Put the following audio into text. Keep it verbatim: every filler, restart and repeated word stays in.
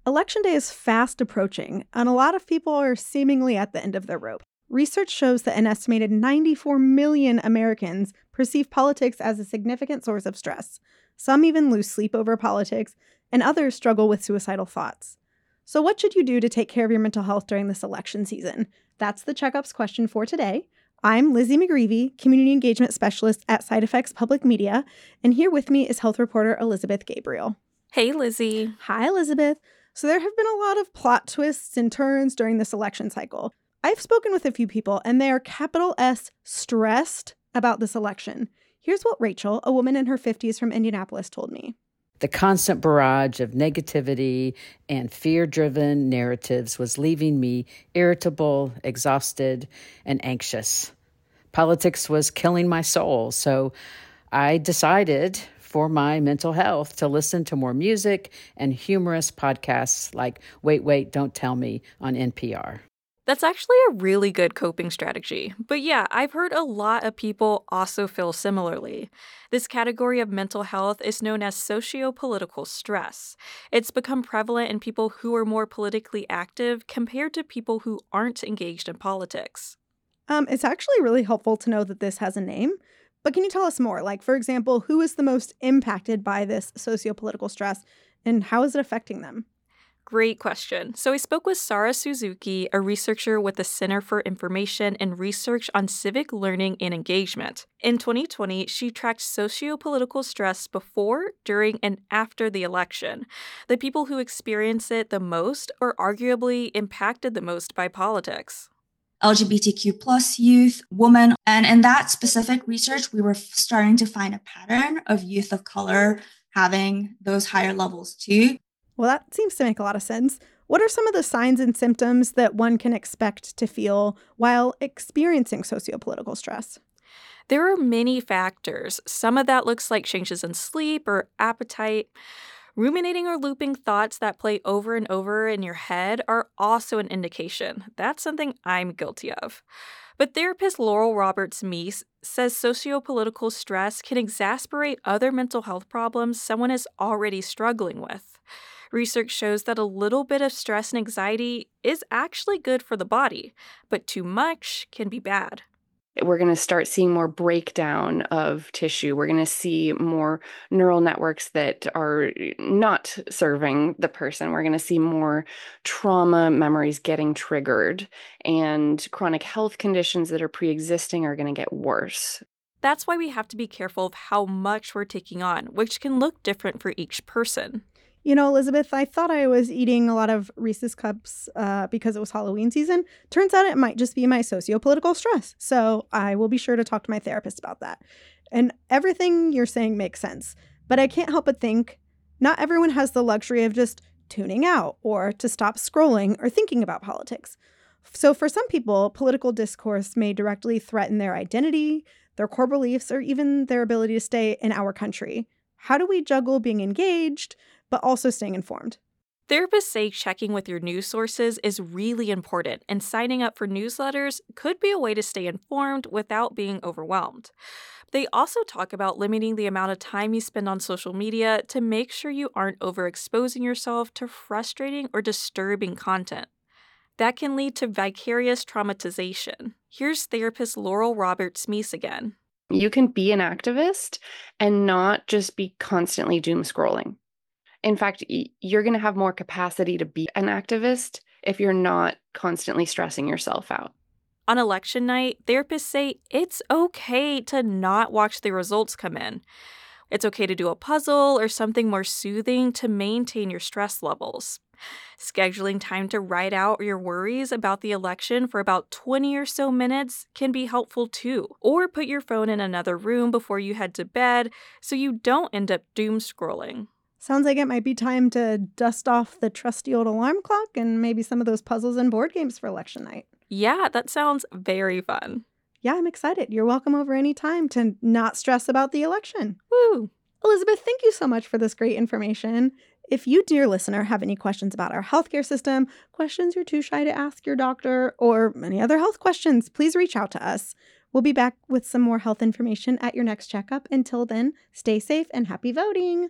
Election day is fast approaching, and a lot of people are seemingly at the end of their rope. Research shows that an estimated ninety-four million Americans perceive politics as a significant source of stress. Some even lose sleep over politics, and others struggle with suicidal thoughts. So what should you do to take care of your mental health during this election season? That's the Checkup's question for today. I'm Lizzie McGreevy, Community Engagement Specialist at Side Effects Public Media, and here with me is health reporter Elizabeth Gabriel. Hey, Lizzie. Hi, Elizabeth. So there have been a lot of plot twists and turns during this election cycle. I've spoken with a few people, and they are capital S stressed about this election. Here's what Rachel, a woman in her fifties from Indianapolis, told me. The constant barrage of negativity and fear-driven narratives was leaving me irritable, exhausted, and anxious. Politics was killing my soul, so I decided for my mental health to listen to more music and humorous podcasts like Wait, Wait, Don't Tell Me on N P R. That's actually a really good coping strategy. But yeah, I've heard a lot of people also feel similarly. This category of mental health is known as socio-political stress. It's become prevalent in people who are more politically active compared to people who aren't engaged in politics. Um, it's actually really helpful to know that this has a name. But can you tell us more? Like, for example, who is the most impacted by this socio-political stress, and how is it affecting them? Great question. So I spoke with Sarah Suzuki, a researcher with the Center for Information and Research on Civic Learning and Engagement. In twenty twenty, she tracked socio-political stress before, during, and after the election. The people who experience it the most are arguably impacted the most by politics. L G B T Q plus youth, women. And in that specific research, we were starting to find a pattern of youth of color having those higher levels too. Well, that seems to make a lot of sense. What are some of the signs and symptoms that one can expect to feel while experiencing sociopolitical stress? There are many factors. Some of that looks like changes in sleep or appetite. Ruminating or looping thoughts that play over and over in your head are also an indication. That's something I'm guilty of. But therapist Laurel Roberts-Meese says sociopolitical stress can exacerbate other mental health problems someone is already struggling with. Research shows that a little bit of stress and anxiety is actually good for the body, but too much can be bad. We're going to start seeing more breakdown of tissue. We're going to see more neural networks that are not serving the person. We're going to see more trauma memories getting triggered, and chronic health conditions that are pre-existing are going to get worse. That's why we have to be careful of how much we're taking on, which can look different for each person. You know, Elizabeth, I thought I was eating a lot of Reese's Cups uh, because it was Halloween season. Turns out it might just be my socio-political stress. So I will be sure to talk to my therapist about that. And everything you're saying makes sense. But I can't help but think not everyone has the luxury of just tuning out or to stop scrolling or thinking about politics. So for some people, political discourse may directly threaten their identity, their core beliefs, or even their ability to stay in our country. How do we juggle being engaged but also staying informed? Therapists say checking with your news sources is really important, and signing up for newsletters could be a way to stay informed without being overwhelmed. They also talk about limiting the amount of time you spend on social media to make sure you aren't overexposing yourself to frustrating or disturbing content. That can lead to vicarious traumatization. Here's therapist Laurel Roberts-Meese again. You can be an activist and not just be constantly doom scrolling. In fact, you're going to have more capacity to be an activist if you're not constantly stressing yourself out. On election night, therapists say it's okay to not watch the results come in. It's okay to do a puzzle or something more soothing to maintain your stress levels. Scheduling time to write out your worries about the election for about twenty or so minutes can be helpful too. Or put your phone in another room before you head to bed so you don't end up doom scrolling. Sounds like it might be time to dust off the trusty old alarm clock and maybe some of those puzzles and board games for election night. Yeah, that sounds very fun. Yeah, I'm excited. You're welcome over any time to not stress about the election. Woo! Elizabeth, thank you so much for this great information. If you, dear listener, have any questions about our healthcare system, questions you're too shy to ask your doctor, or any other health questions, please reach out to us. We'll be back with some more health information at your next checkup. Until then, stay safe and happy voting.